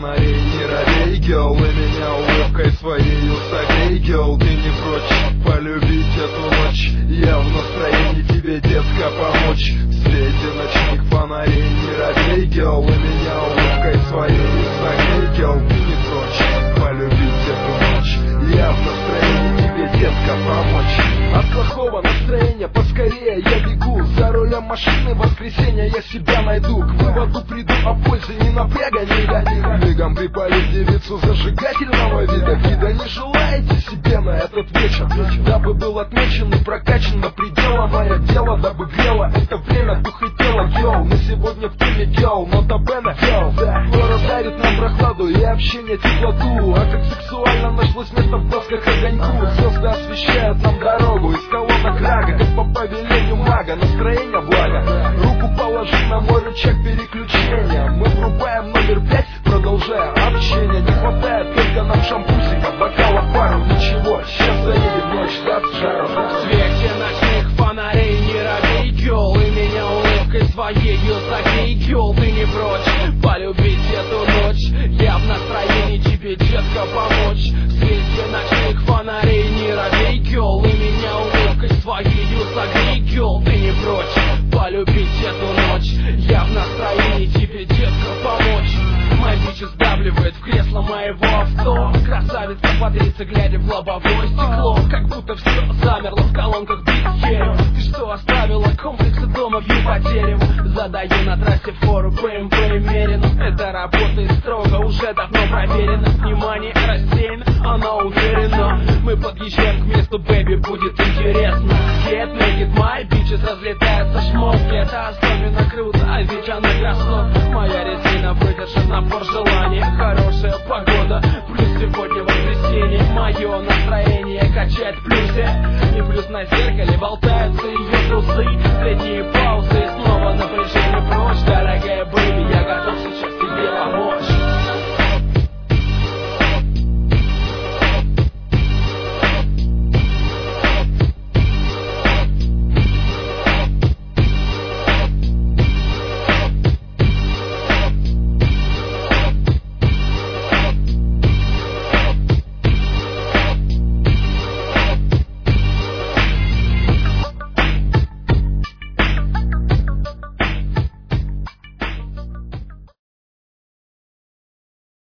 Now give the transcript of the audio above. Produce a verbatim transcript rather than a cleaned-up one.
фонарей не робей, гел, и меня улыбкой своею согрей, гел. Ты не прочь полюбить эту ночь, я в настроении тебе, детка, помочь. В свете ночных фонарей не робей, гел, и меня улыбкой своею согрей, гел. Ты не прочь полюбить эту ночь, я в настроении тебе, детка, помочь. От плохого настроения поскорее я бегу, за рулем машины воскресенья я себя найду. К выводу приду о пользе, не напряга, не гони. Мигом припалить девицу зажигательного вида. Вида не желаете себе на этот вечер, дабы был отмечен и прокачан до предела. Мое дело, дабы грело это время дух и тело, йоу. На сегодня в теме, йоу, нота бена, йоу. Город дарит нам прохладу и общение теплоту. А как сексуально нашлось место в глазках огоньку. Звезды освещают нам дорогу из колонок рага, как по повелению мага. Настроение благо, руку положи на мой рычаг переключения. Мы врубаем номер пять, продолжая общение. Не хватает только нам шампусика, бокала пару. Ничего, сейчас заедем, ночь даст жару. В свете ночных фонарей не робей, гел, и меня улыбкой своею согрей, гел. Ты не прочь полюбить эту ночь, я в настроении тебе, детка, помочь. В свете ночных фонарей не робей, гел, и меня улыбкой своею согрей, гел. Ты не прочь полюбить эту ночь, я в настроении тебе, детка, помочь. Моя бича сдавливает в кресло моего авто. Красавица бодрится, глядя в лобовое стекло. Как будто все замерло в колонках битхерем. Ты что, оставила комплексы дома, бью по дереву? Задаю на трассе фору, БМВ мерено. Это работает строго, уже давно проверено. Внимание рассеяно, она уверена. Мы подъезжаем к месту, бэби, будет интересно. Get naked, my bitches, разлетаются шмотки. Это особенно круто, а ведь она красотка. Моя резина выдержит напор желания. Хорошая погода, плюс сегодня воскресенье. Мое настроение качает в плюсе. И плюс на зеркале болтаются ее трусы. Средние паузы и снова напряжение прочь. Дорогая бэби, я готов сейчас тебе помочь.